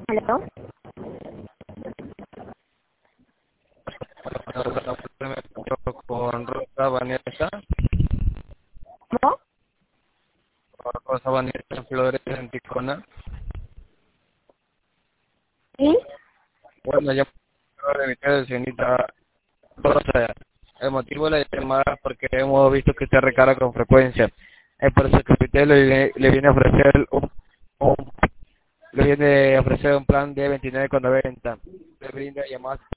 ¿Aló? Con Rosa Vanessa, ¿Cómo? con Rosa Vanessa Flores en Ticona. ¿Sí? Bueno, ya de mi casa, señorita Rosa. El motivo de la llamada es porque hemos visto que usted recarga con frecuencia. Es por eso que usted le viene a ofrecer le viene a ofrecer un plan de 29,90. Le brinda llamadas